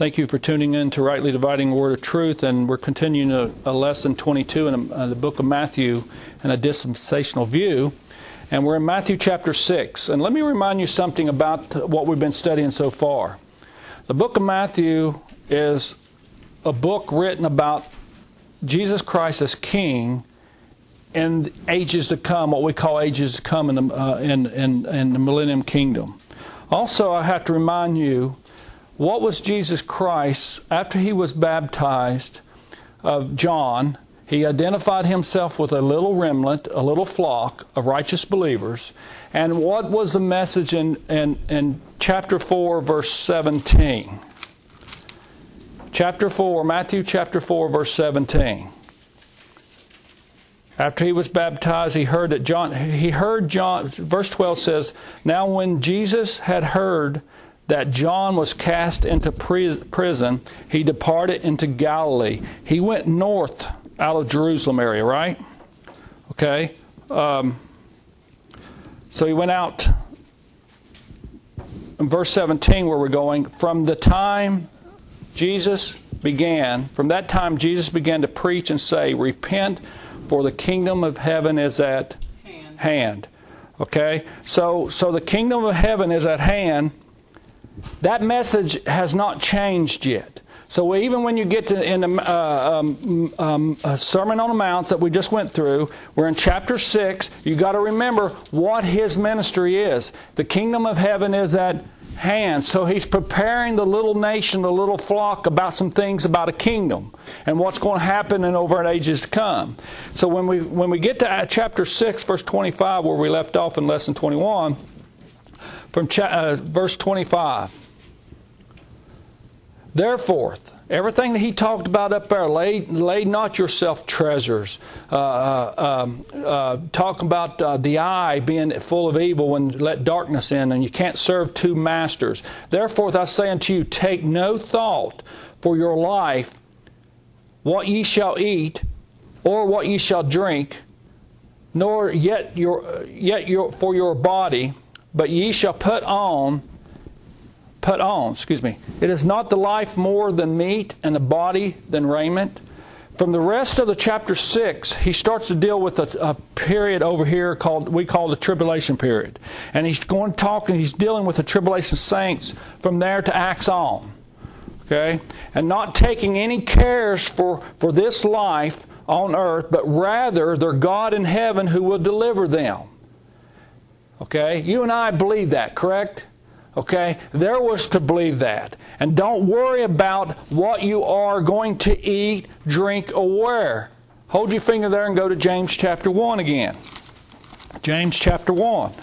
Thank you for tuning in to Rightly Dividing the Word of Truth, and we're continuing a lesson 22 in the book of Matthew in a dispensational view, and we're in Matthew chapter 6. And let me remind you something about what we've been studying so far. The book of Matthew is a book written about Jesus Christ as King in ages to come, what we call ages to come in the Millennium Kingdom. Also, I have to remind you, what was Jesus Christ after he was baptized of John? He identified himself with a little remnant, a little flock of righteous believers. And what was the message in chapter 4, verse 17? Matthew chapter 4, verse 17. After he was baptized, he heard John, verse 12 says, "Now when Jesus had heard that John was cast into prison, he departed into Galilee." He went north out of Jerusalem area, right? Okay. So he went out in verse 17 where we're going. From that time Jesus began to preach and say, "Repent, for the kingdom of heaven is at hand." Okay? So the kingdom of heaven is at hand. That message has not changed yet. So even when you get to in the Sermon on the Mount that we just went through, we're in chapter 6. You've got to remember what his ministry is. The kingdom of heaven is at hand. So he's preparing the little nation, the little flock, about some things about a kingdom and what's going to happen in over ages to come. So when we get to chapter 6, verse 25, where we left off in lesson 21, from verse 25. "Therefore, everything that he talked about up there, lay not yourself treasures." Talk about the eye being full of evil and let darkness in, and you can't serve two masters. "Therefore, I say unto you, take no thought for your life, what ye shall eat, or what ye shall drink, nor yet for your body. But ye shall put on, it is not the life more than meat, and the body than raiment." From the rest of the chapter 6, he starts to deal with a period over here we call the tribulation period. And he's going to talk, and he's dealing with the tribulation saints from there to Acts on. Okay? And not taking any cares for this life on earth, but rather their God in heaven who will deliver them. Okay? You and I believe that, correct? Okay? There was to believe that. And don't worry about what you are going to eat, drink, or wear. Hold your finger there and go to James chapter 1 again. James chapter 1.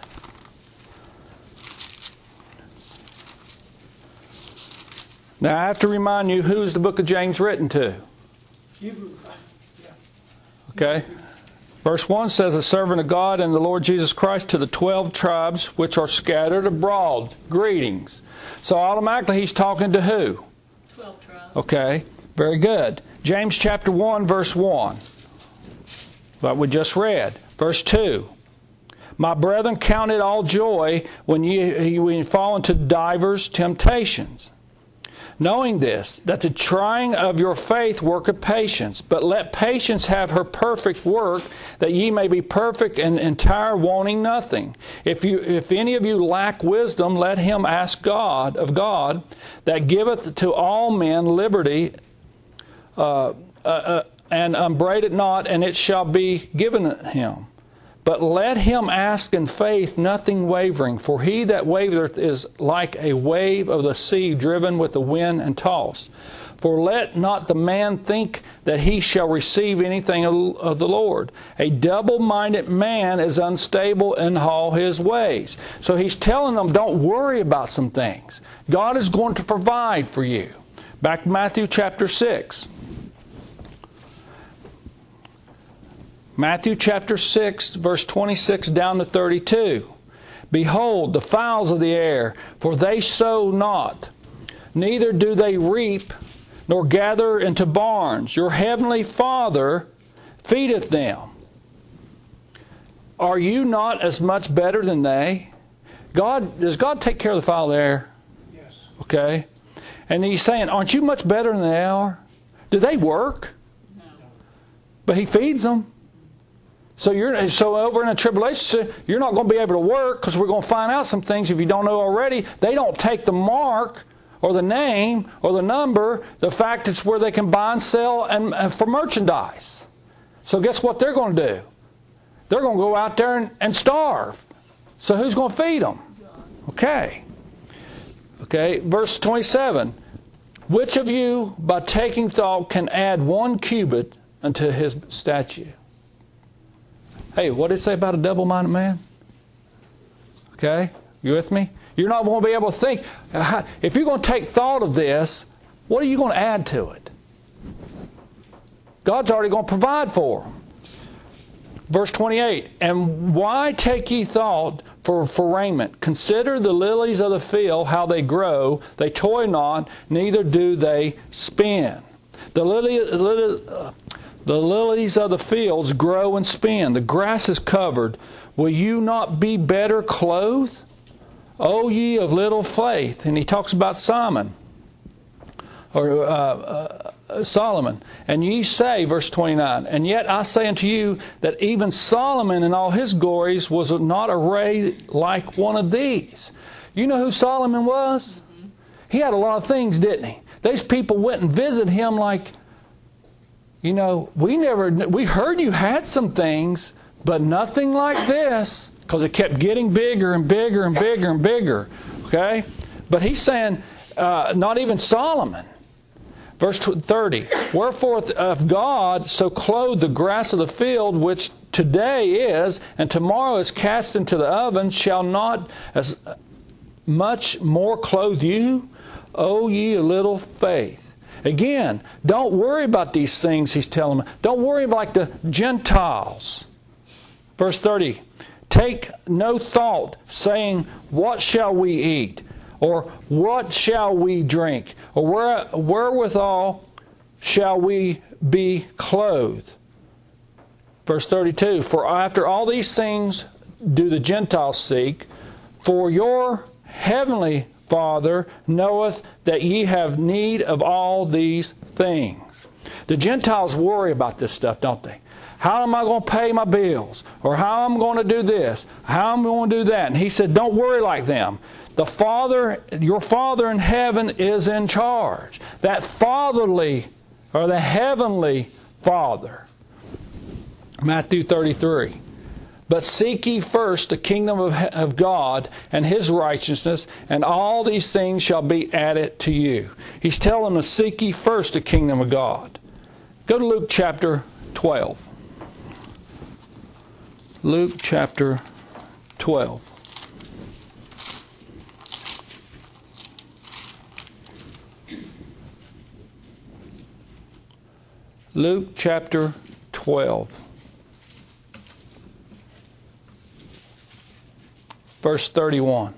Now I have to remind you, who's the book of James written to? Hebrews. Okay? Verse 1 says, "A servant of God and the Lord Jesus Christ to the 12 tribes which are scattered abroad. Greetings." So automatically he's talking to who? 12 tribes. Okay, very good. James chapter 1, verse 1. That we just read. Verse 2. "My brethren, count it all joy when you fall into divers temptations. Knowing this, that the trying of your faith worketh patience. But let patience have her perfect work, that ye may be perfect and entire, wanting nothing. If any of you lack wisdom, let him ask God of God, that giveth to all men liberty, and upbraideth not, and it shall be given him. But let him ask in faith, nothing wavering. For he that wavereth is like a wave of the sea, driven with the wind and tossed. For let not the man think that he shall receive anything of the Lord. A double-minded man is unstable in all his ways." So he's telling them, don't worry about some things. God is going to provide for you. Back to Matthew chapter 6. Matthew chapter 6, verse 26 down to 32. "Behold, the fowls of the air, for they sow not, neither do they reap, nor gather into barns. Your heavenly Father feedeth them. Are you not as much better than they? Does God take care of the fowl of the air? Yes. Okay. And he's saying, aren't you much better than they are? Do they work? No. But he feeds them. So over in a tribulation, you're not going to be able to work, because we're going to find out some things if you don't know already. They don't take the mark or the name or the number. The fact it's where they can buy and sell and for merchandise. So guess what they're going to do? They're going to go out there and starve. So who's going to feed them? Okay, verse 27. Which of you, by taking thought, can add 1 cubit unto his statue? Hey, what did it say about a double-minded man? Okay, you with me? You're not going to be able to think. If you're going to take thought of this, what are you going to add to it? God's already going to provide for them. Verse 28, and why take ye thought for raiment? Consider the lilies of the field, how they grow. They toil not, neither do they spin. The lilies of the fields grow and spin. The grass is covered. Will you not be better clothed? O ye of little faith. And he talks about Simon, or Solomon. And ye say, verse 29, and yet I say unto you that even Solomon in all his glories was not arrayed like one of these. You know who Solomon was? He had a lot of things, didn't he? These people went and visited him like, we heard you had some things, but nothing like this, because it kept getting bigger and bigger and bigger and bigger. Okay? But he's saying, not even Solomon. Verse 30, wherefore if God so clothed the grass of the field, which today is, and tomorrow is cast into the oven, shall not as much more clothe you, O ye of little faith. Again, don't worry about these things, he's telling them. Don't worry like the Gentiles. Verse 30, take no thought, saying, what shall we eat? Or what shall we drink? Or wherewithal shall we be clothed? Verse 32, for after all these things do the Gentiles seek, for your heavenly Father knoweth that ye have need of all these things. The Gentiles worry about this stuff, don't they? How am I going to pay my bills? Or how am I going to do this? How am I going to do that? And he said, don't worry like them. The Father, your Father in heaven is in charge. That fatherly, or the heavenly Father. Matthew 33. But seek ye first the kingdom of God and His righteousness, and all these things shall be added to you. He's telling them to seek ye first the kingdom of God. Go to Luke chapter 12. Luke chapter 12. Luke chapter 12. Verse 31.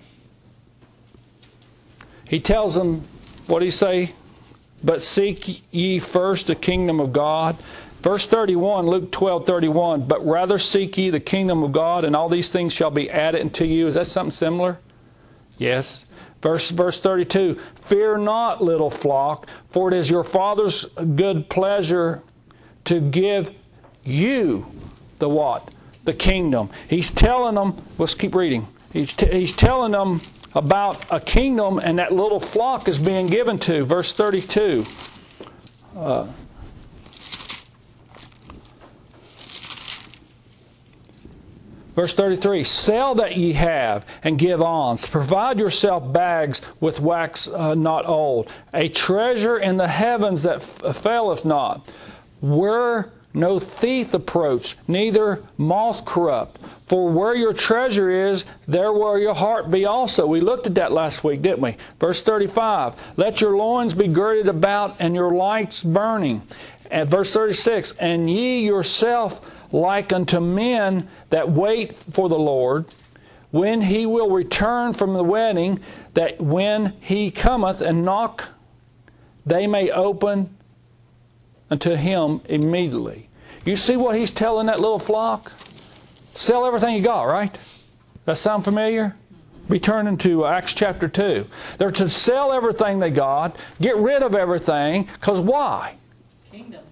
He tells them, what did he say? But seek ye first the kingdom of God. Verse 31, Luke 12:31. But rather seek ye the kingdom of God, and all these things shall be added unto you. Is that something similar? Yes. Verse 32. Fear not, little flock, for it is your Father's good pleasure to give you the what? The kingdom. He's telling them, let's keep reading. He's telling them about a kingdom, and that little flock is being given to. Verse 32. Verse 33, sell that ye have, and give alms. Provide yourself bags with wax not old, a treasure in the heavens that faileth not, where no thief approach, neither moth corrupt. For where your treasure is, there will your heart be also. We looked at that last week, didn't we? Verse 35, let your loins be girded about, and your lights burning. And verse 36, and ye yourself like unto men that wait for the Lord, when He will return from the wedding, that when He cometh and knock, they may open unto Him immediately. You see what He's telling that little flock? Sell everything you got, right? That sound familiar? Be turning to Acts chapter 2. They're to sell everything they got, get rid of everything, because why? Kingdom.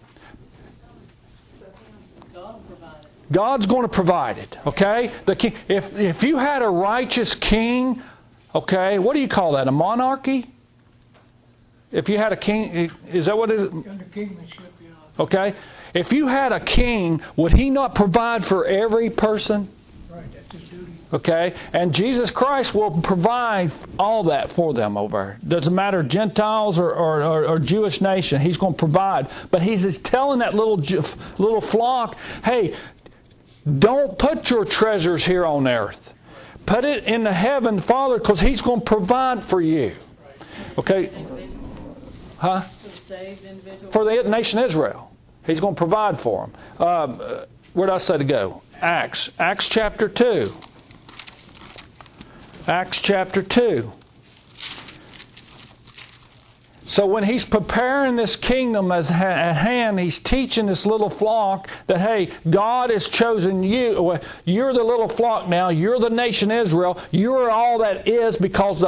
God will provide it. God's going to provide it, okay? The king, if you had a righteous king, okay, what do you call that, a monarchy? If you had a king, is that what it is? Under kingmanship, yeah. Okay? If you had a king, would he not provide for every person? Right, that's his duty. Okay? And Jesus Christ will provide all that for them over. Doesn't matter Gentiles or Jewish nation. He's going to provide. But he's just telling that little flock, hey, don't put your treasures here on earth. Put it in the heaven, Father, because he's going to provide for you. Okay? Huh? For the saved individual. For the nation Israel. He's going to provide for them. Where did I say to go? Acts. Acts chapter 2. Acts chapter 2. So when he's preparing this kingdom at hand, he's teaching this little flock that, hey, God has chosen you. You're the little flock now. You're the nation Israel. You're all that is because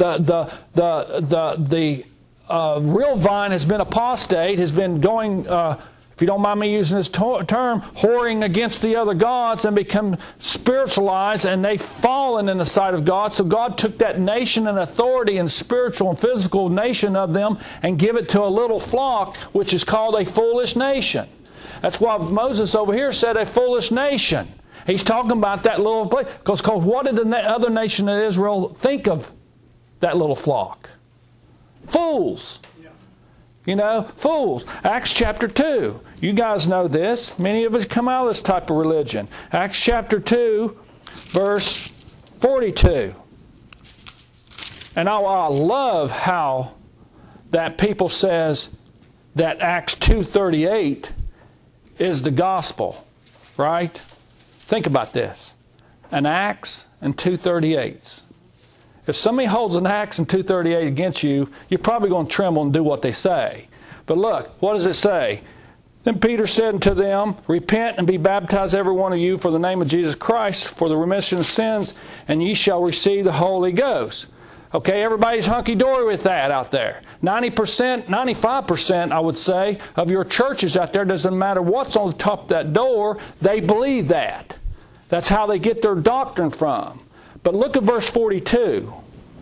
the real vine has been apostate, has been going, if you don't mind me using this term, whoring against the other gods and become spiritualized, and they've fallen in the sight of God. So God took that nation and authority and spiritual and physical nation of them and give it to a little flock, which is called a foolish nation. That's why Moses over here said a foolish nation. He's talking about that little place. Because what did the other nation of Israel think of that little flock? Fools. You know, fools. Acts chapter 2. You guys know this. Many of us come out of this type of religion. Acts chapter 2, verse 42. And I love how that people says that Acts 2:38 is the gospel. Right? Think about this. An Acts and 2:38. If somebody holds an axe and 2:38 against you, you're probably going to tremble and do what they say. But look, what does it say? Then Peter said unto them, Repent and be baptized every one of you for the name of Jesus Christ for the remission of sins, and ye shall receive the Holy Ghost. Okay, everybody's hunky-dory with that out there. 90%, 95%, I would say, of your churches out there, doesn't matter what's on the top of that door, they believe that. That's how they get their doctrine from. But look at verse 42.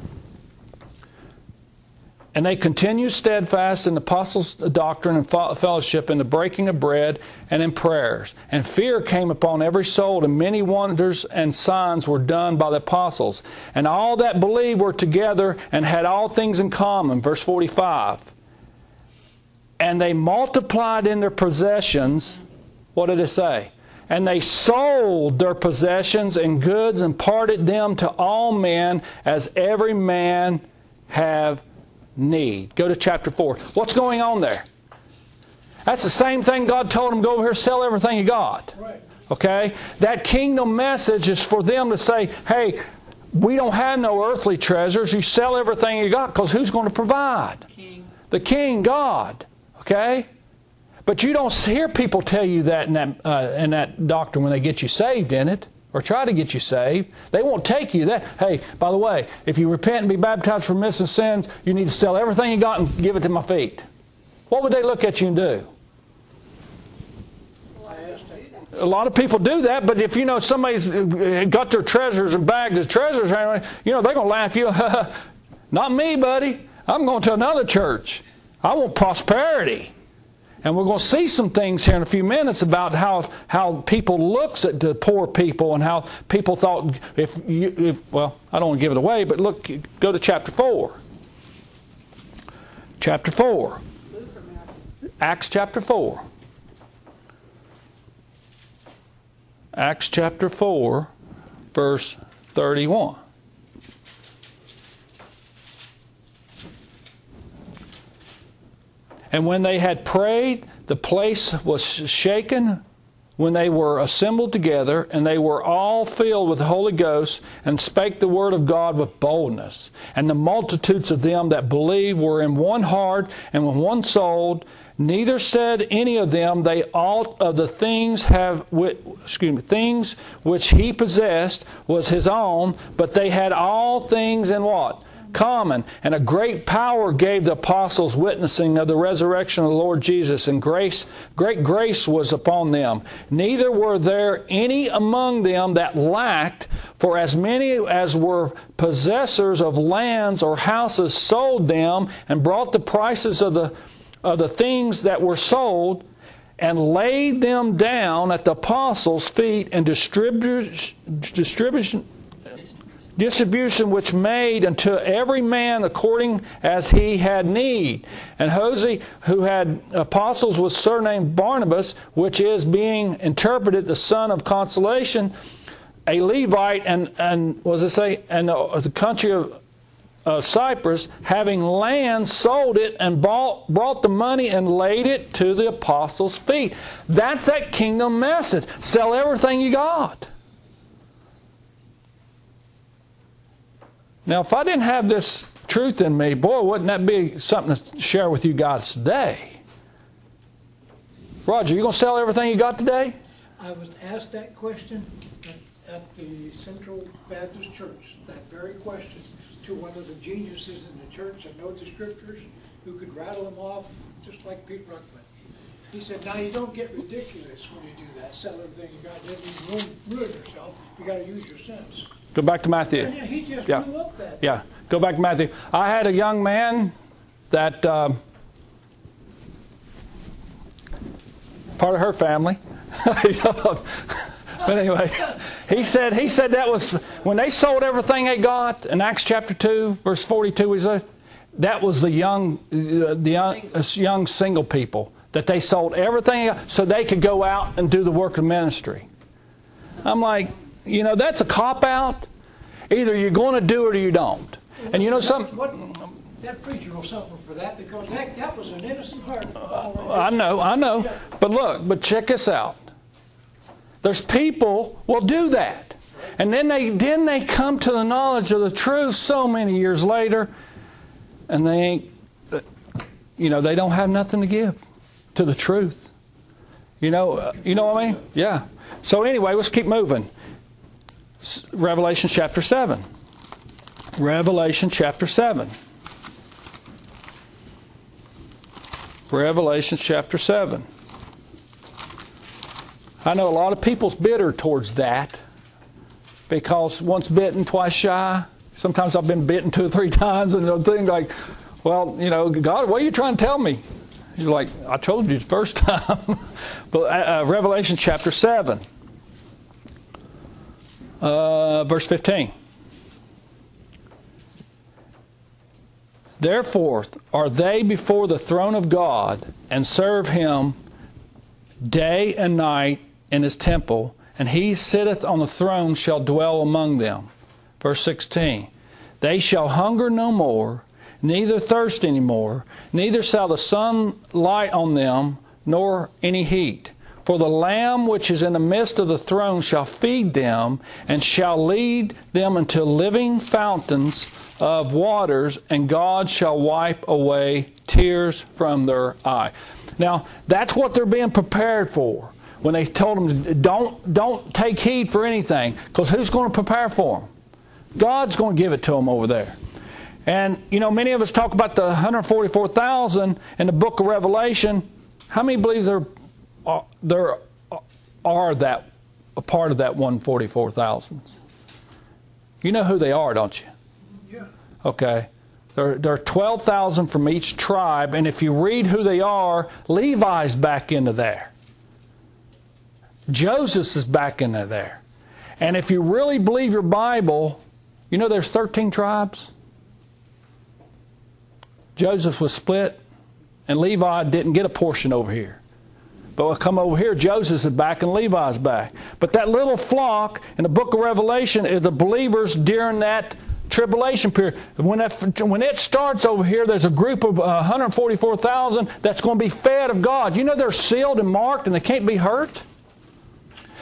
And they continued steadfast in the apostles' doctrine and fellowship, in the breaking of bread and in prayers. And fear came upon every soul, and many wonders and signs were done by the apostles. And all that believed were together and had all things in common. Verse 45. And they multiplied in their possessions. What did it say? And they sold their possessions and goods and parted them to all men as every man have need. Go to chapter 4. What's going on there? That's the same thing God told them, go over here, sell everything you got. Right. Okay? That kingdom message is for them to say, hey, we don't have no earthly treasures. You sell everything you got, because who's going to provide? King. The King, God. Okay? But you don't hear people tell you that in that doctrine when they get you saved in it, or try to get you saved. They won't take you that. Hey, by the way, if you repent and be baptized for remission of sins, you need to sell everything you got and give it to my feet. What would they look at you and do? A lot of people do that, but if you know somebody's got their treasures and bags of treasures, you know, they're going to laugh at you. Not me, buddy. I'm going to another church. I want prosperity. And we're going to see some things here in a few minutes about how people looks at the poor people, and how people thought well, I don't want to give it away, but look, go to chapter 4. Chapter 4. Acts chapter 4. Acts chapter 4, verse 31. And when they had prayed, the place was shaken when they were assembled together, and they were all filled with the Holy Ghost, and spake the word of God with boldness. And the multitudes of them that believed were in one heart and with one soul. Neither said any of them they aught of the things things which he possessed was his own, but they had all things in what? Common. And a great power gave the apostles witnessing of the resurrection of the Lord Jesus, and great grace was upon them. Neither were there any among them that lacked, for as many as were possessors of lands or houses sold them, and brought the prices of the things that were sold, and laid them down at the apostles' feet, and distribution which made unto every man according as he had need. And Jose, who had apostles, was surnamed Barnabas, which is, being interpreted, the son of consolation, a Levite, and what does it say? And the country of Cyprus, having land, sold it, and brought the money and laid it to the apostles' feet. That's that kingdom message. Sell everything you got. Now, if I didn't have this truth in me, boy, wouldn't that be something to share with you guys today? Roger, you going to sell everything you got today? I was asked that question at the Central Baptist Church, that very question, to one of the geniuses in the church that know the scriptures, who could rattle them off just like Pete Ruckman. He said, now you don't get ridiculous when you do that. Sell everything you got. Then you ruin yourself. You got to use your sense. Go back to Matthew. Yeah, he just blew up that. Yeah, go back to Matthew. I had a young man that part of her family. But anyway, he said that was when they sold everything they got in Acts chapter 2, verse 42. He said that was the young single people, that they sold everything so they could go out and do the work of ministry. I'm like, that's a cop-out. Either you're going to do it or you don't. And something... That preacher will suffer for that, because that was an innocent heart. I know. But check this out. There's people will do that. And then they come to the knowledge of the truth so many years later, and they ain't, they don't have nothing to give to the truth. You know what I mean? Yeah. So anyway, let's keep moving. Revelation chapter 7. Revelation chapter 7. Revelation chapter 7. I know a lot of people's bitter towards that, because once bitten, twice shy. Sometimes I've been bitten 2 or 3 times, and things like, well, God, what are you trying to tell me? You're like, I told you the first time. But Revelation chapter 7. Verse 15. Therefore are they before the throne of God, and serve him day and night in his temple, and he sitteth on the throne shall dwell among them. Verse 16. They shall hunger no more, neither thirst any more, neither shall the sun light on them, nor any heat. For the Lamb which is in the midst of the throne shall feed them, and shall lead them unto living fountains of waters, and God shall wipe away tears from their eye. Now, that's what they're being prepared for. When they told them, don't take heed for anything, because who's going to prepare for them? God's going to give it to them over there. And, many of us talk about the 144,000 in the book of Revelation. How many believe there are that a part of that 144,000? You know who they are, don't you? Yeah. Okay. There are 12,000 from each tribe, and if you read who they are, Levi's back into there. Joseph is back into there. And if you really believe your Bible, there's 13 tribes. Joseph was split, and Levi didn't get a portion over here. But we'll come over here, Joseph is back and Levi's back. But that little flock in the book of Revelation is the believers during that tribulation period. When it starts over here, there's a group of 144,000 that's going to be fed of God. They're sealed and marked and they can't be hurt.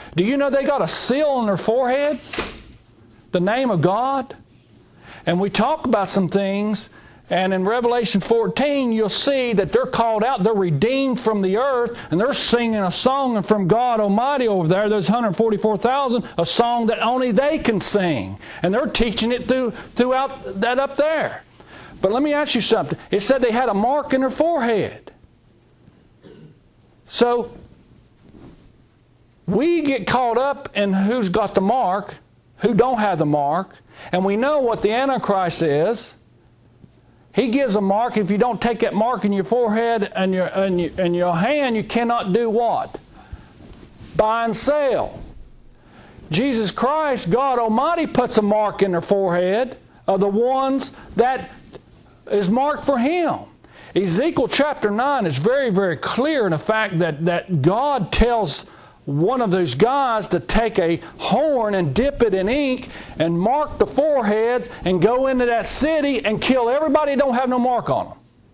Do you know they got a seal on their foreheads? The name of God? And we talk about some things, and in Revelation 14, you'll see that they're called out, they're redeemed from the earth, and they're singing a song from God Almighty over there. There's 144,000, a song that only they can sing. And they're teaching it throughout that up there. But let me ask you something. It said they had a mark in their forehead. So, we get caught up in who's got the mark, who don't have the mark, and we know what the Antichrist is. He gives a mark. If you don't take that mark in your forehead and your hand, you cannot do what? Buy and sell. Jesus Christ, God Almighty, puts a mark in their forehead of the ones that is marked for Him. Ezekiel chapter 9 is very, very clear in the fact that God tells one of those guys to take a horn and dip it in ink and mark the foreheads and go into that city and kill everybody that don't have no mark on them.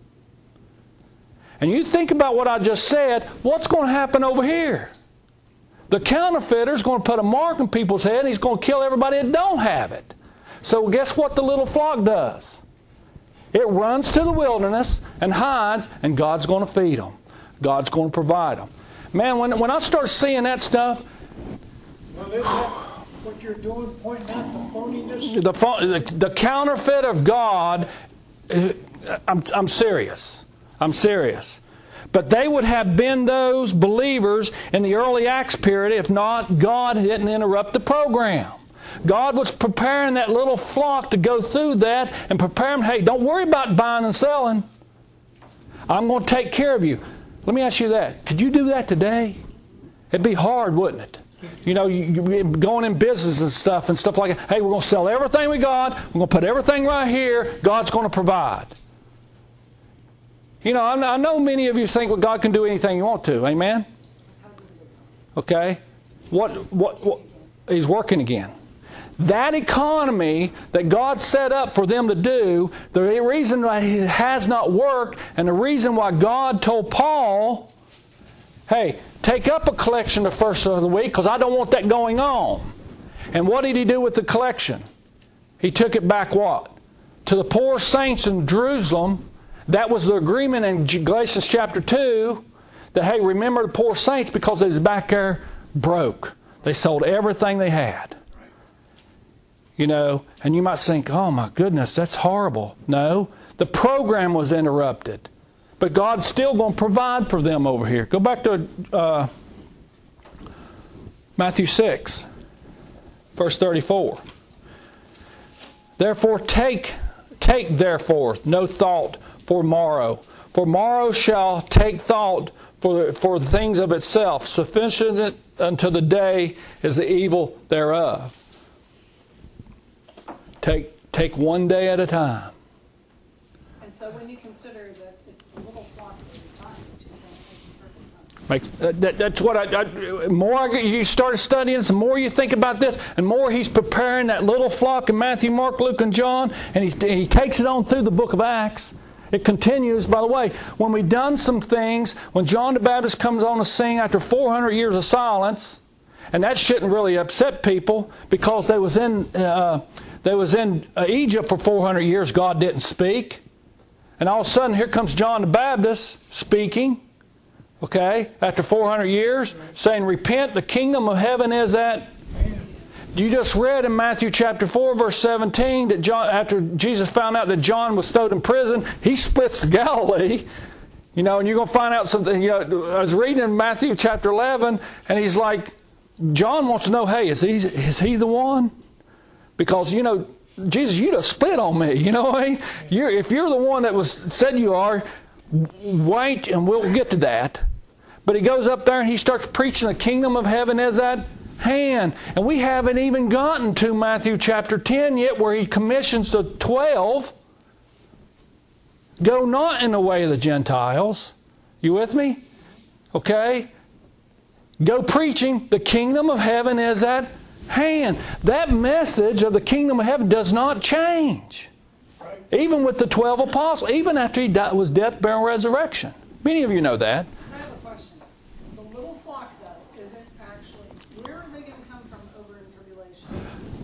And you think about what I just said, what's going to happen over here? The counterfeiter is going to put a mark in people's head and he's going to kill everybody that don't have it. So guess what the little flock does? It runs to the wilderness and hides, and God's going to feed them. God's going to provide them. Man, when I start seeing that stuff... Well, isn't that what you're doing, pointing out the phoniness? The counterfeit of God, I'm serious. I'm serious. But they would have been those believers in the early Acts period if not God didn't interrupt the program. God was preparing that little flock to go through that and prepare them. Hey, don't worry about buying and selling. I'm going to take care of you. Let me ask you that. Could you do that today? It'd be hard, wouldn't it? You know, you going in business and stuff like that. Hey, we're going to sell everything we got. We're going to put everything right here. God's going to provide. You know, I know many of you think, well, God can do anything you want to. Amen? Okay. What? He's working again. That economy that God set up for them to do, the reason why it has not worked, and the reason why God told Paul, hey, take up a collection the first of the week because I don't want that going on. And what did He do with the collection? He took it back what? To the poor saints in Jerusalem. That was the agreement in Galatians chapter 2 that, hey, remember the poor saints because they was back there broke. They sold everything they had. You know, and you might think, oh my goodness, that's horrible. No, the program was interrupted. But God's still going to provide for them over here. Go back to Matthew 6, verse 34. Therefore take therefore no thought for morrow. For morrow shall take thought for the things of itself. Sufficient unto the day is the evil thereof. Take one day at a time. And so when you consider that it's the little flock that He's talking to, then it makes perfect sense. That's what more you start studying, the more you think about this, and more He's preparing that little flock in Matthew, Mark, Luke, and John, and He takes it on through the book of Acts. It continues. By the way, when we've done some things, when John the Baptist comes on the scene after 400 years of silence, and that shouldn't really upset people because they was in Egypt for 400 years. God didn't speak, and all of a sudden here comes John the Baptist speaking. Okay, after 400 years, saying, "Repent, the kingdom of heaven is at." You just read in Matthew chapter 4, verse 17, that John, after Jesus found out that John was thrown in prison, He splits to Galilee. You know, and you're going to find out something. You know, I was reading in Matthew chapter 11, and He's like, John wants to know, hey, is he the one? Because, you know, Jesus, you just split on me. You know what I mean? If you're the one that was said you are, wait, and we'll get to that. But He goes up there and He starts preaching the kingdom of heaven is at hand. And we haven't even gotten to Matthew chapter 10 yet, where He commissions the 12. Go not in the way of the Gentiles. You with me? Okay? Go preaching the kingdom of heaven is at hand. That message of the kingdom of heaven does not change. Even with the 12 apostles, even after He was death, burial, and resurrection. Many of you know that. I have a question. The little flock, though, isn't actually, where are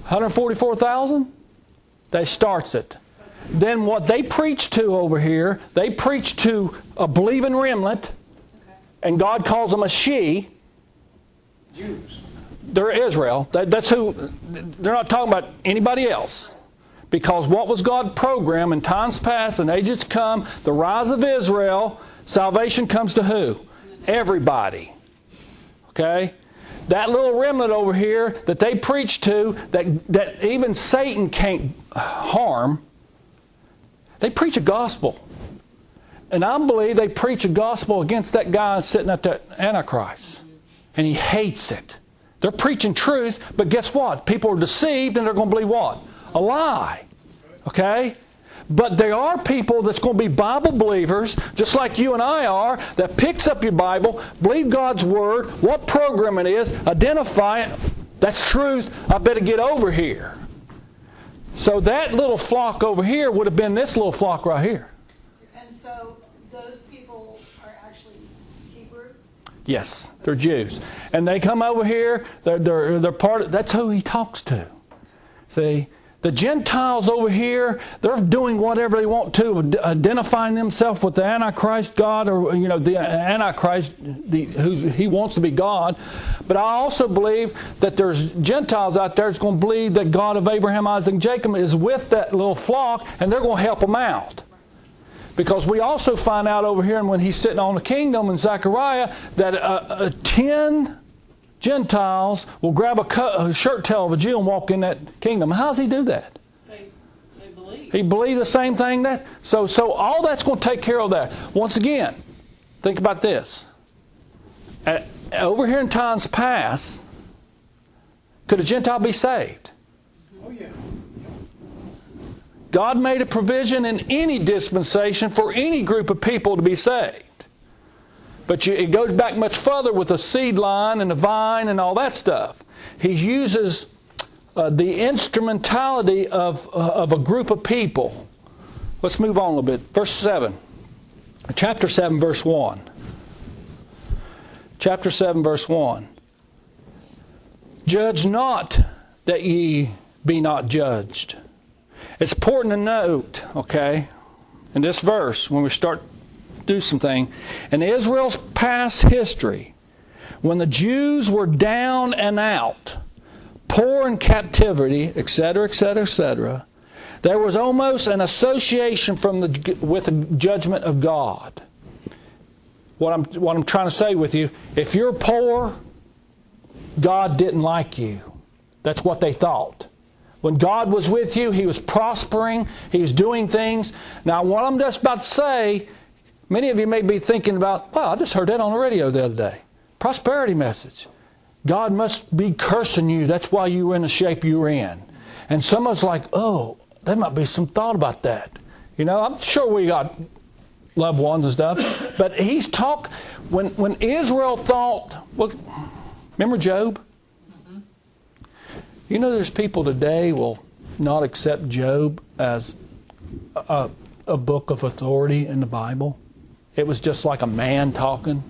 144,000? That starts it. Then what they preach to over here, they preach to a believing remnant, and God calls them a she. Jews. They're Israel. That's who. They're not talking about anybody else. Because what was God's program in times past and ages to come, the rise of Israel, salvation comes to who? Everybody. Okay? That little remnant over here that they preach to, that even Satan can't harm, they preach a gospel. And I believe they preach a gospel against that guy sitting at the Antichrist. And he hates it. They're preaching truth, but guess what? People are deceived and they're going to believe what? A lie. Okay? But there are people that's going to be Bible believers, just like you and I are, that picks up your Bible, believe God's Word, what program it is, identify it. That's truth. I better get over here. So that little flock over here would have been this little flock right here. And so those people are actually Hebrew? Yes, they're Jews. And they come over here, they're part of, that's who he talks to. See? The Gentiles over here, they're doing whatever they want to, identifying themselves with the Antichrist God, or the Antichrist, who he wants to be God. But I also believe that there's Gentiles out there that's going to believe that God of Abraham, Isaac, and Jacob is with that little flock, and they're going to help them out. Because we also find out over here, and when he's sitting on the kingdom in Zechariah, that 10 Gentiles will grab a shirt tail of a Jew and walk in that kingdom. How does he do that? They believe. He believed the same thing that. So all that's going to take care of that. Once again, think about this. Over here in times past, could a Gentile be saved? Oh yeah. God made a provision in any dispensation for any group of people to be saved. But it goes back much further with the seed line and the vine and all that stuff. He uses the instrumentality of a group of people. Let's move on a little bit. Verse 7. Chapter 7, verse 1. Chapter 7, verse 1. Judge not that ye be not judged. It's important to note, okay, in this verse, when we start do something. In Israel's past history, when the Jews were down and out, poor in captivity, etc., etc., etc., there was almost an association with the judgment of God. What I'm trying to say with you, if you're poor, God didn't like you. That's what they thought. When God was with you, He was prospering, He was doing things. Now, what I'm just about to say, many of you may be thinking about, wow, I just heard that on the radio the other day. Prosperity message. God must be cursing you. That's why you were in the shape you were in. And some of us like, oh, there might be some thought about that. I'm sure we got loved ones and stuff. But he's when Israel thought, well, remember Job? Mm-hmm. There's people today will not accept Job as a book of authority in the Bible. It was just like a man talking.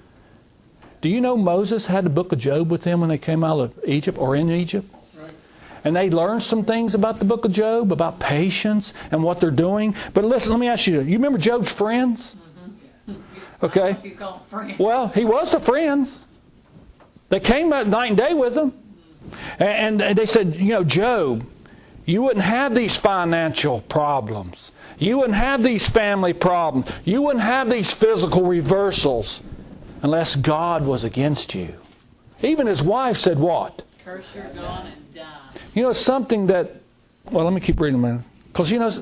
Do you know Moses had the book of Job with him when they came out of Egypt or in Egypt? Right. And they learned some things about the book of Job, about patience and what they're doing. But listen, let me ask you, you remember Job's friends? Mm-hmm. Okay. You call them friends. Well, he was the friends. They came out night and day with him. And they said, Job, you wouldn't have these financial problems. You wouldn't have these family problems. You wouldn't have these physical reversals unless God was against you. Even his wife said what? Curse your God and die. Something that, well, let me keep reading a minute. Because,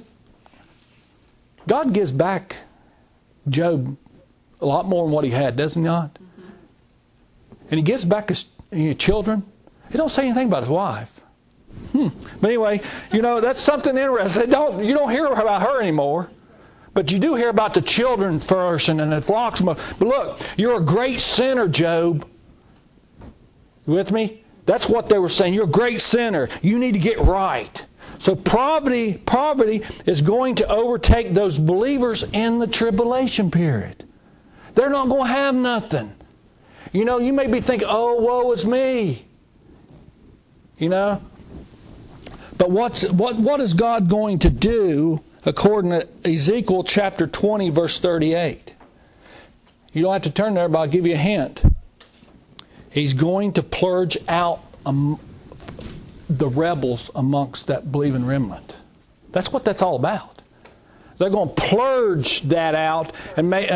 God gives back Job a lot more than what he had, does he not? Mm-hmm. And he gives back his children. He don't say anything about his wife. But anyway, that's something interesting. You don't hear about her anymore. But you do hear about the children first and the flocks. But look, you're a great sinner, Job. You with me? That's what they were saying. You're a great sinner. You need to get right. So poverty is going to overtake those believers in the tribulation period. They're not going to have nothing. You may be thinking, oh, woe is me. But what is God going to do according to Ezekiel chapter 20, verse 38? You don't have to turn there, but I'll give you a hint. He's going to purge out the rebels amongst that believing remnant. That's what that's all about. They're going to purge that out and make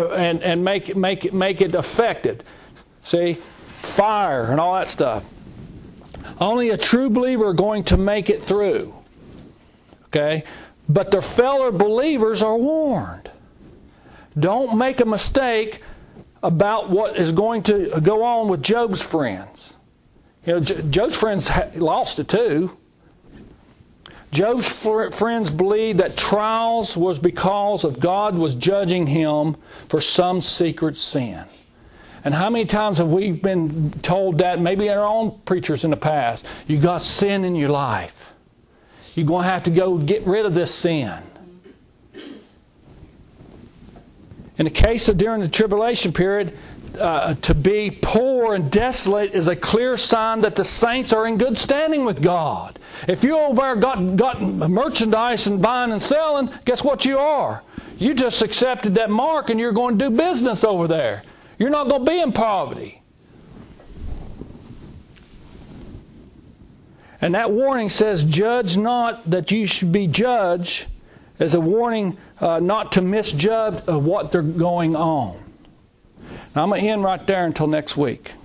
it effective. See, fire and all that stuff. Only a true believer are going to make it through. Okay? But their fellow believers are warned. Don't make a mistake about what is going to go on with Job's friends. You know, Job's friends lost it too. Job's friends believed that trials was because of God was judging him for some secret sin. And how many times have we been told that, maybe our own preachers in the past, you got sin in your life. You're going to have to go get rid of this sin. In the case of during the tribulation period, to be poor and desolate is a clear sign that the saints are in good standing with God. If you over there got merchandise and buying and selling, guess what you are? You just accepted that mark and you're going to do business over there. You're not going to be in poverty. And that warning says, judge not that you should be judged, as a warning not to misjudge of what they're going on. Now I'm going to end right there until next week.